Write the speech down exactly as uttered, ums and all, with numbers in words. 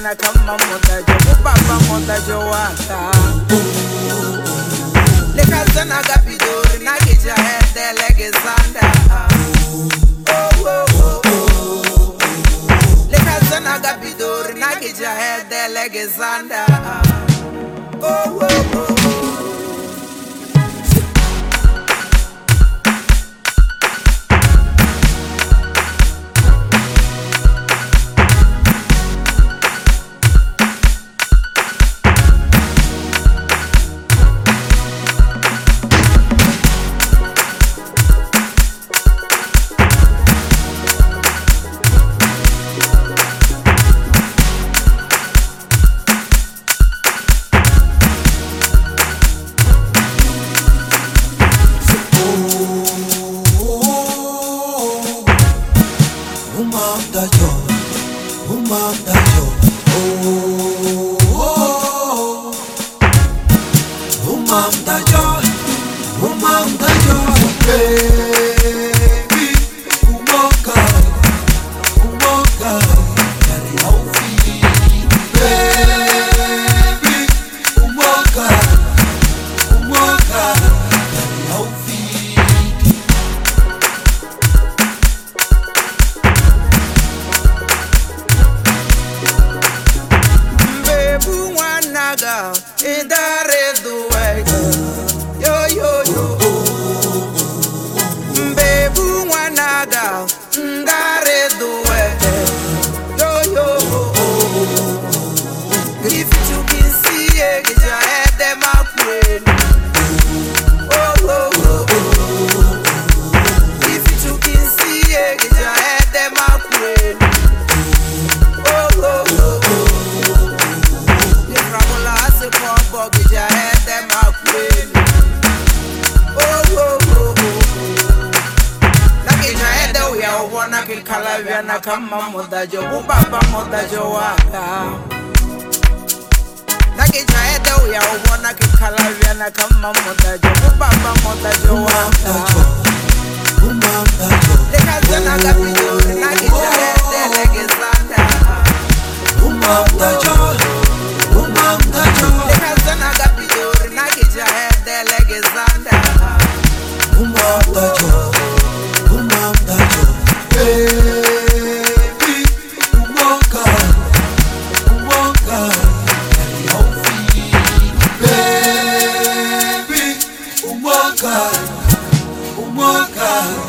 na kama moda jo baba moda jo waka le kazana gapidori na geja head Alexander oh oh oh le kazana gapidori na geja head Alexander oh oh oh na kama moda jo baba moda jo waka na geja head we ya ubona ke kala na kama moda jo baba moda jo waka le kazana gapidori na geja head Alexander umamda jo umamda jo le kazana gapidori na geja head Alexander umamda jo umamda jo Umwaka